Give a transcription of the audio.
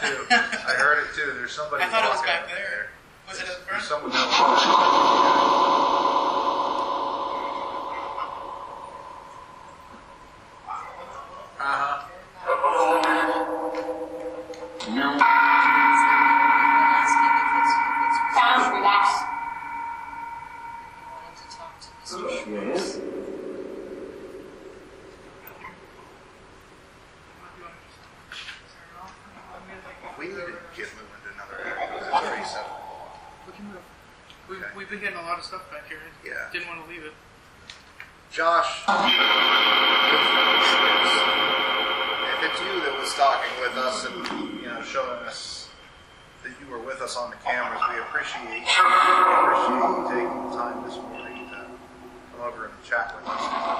too. I heard it too. There's somebody. I thought it was walking back in there. Was it at the front? There's someone else. We need to get moving to another meeting. It's very simple. We can move. We've been getting a lot of stuff back here. Yeah. Didn't want to leave it. Josh, if it's you that was talking with us and showing us that you were with us on the cameras, we appreciate you taking the time this morning to come over and chat with us.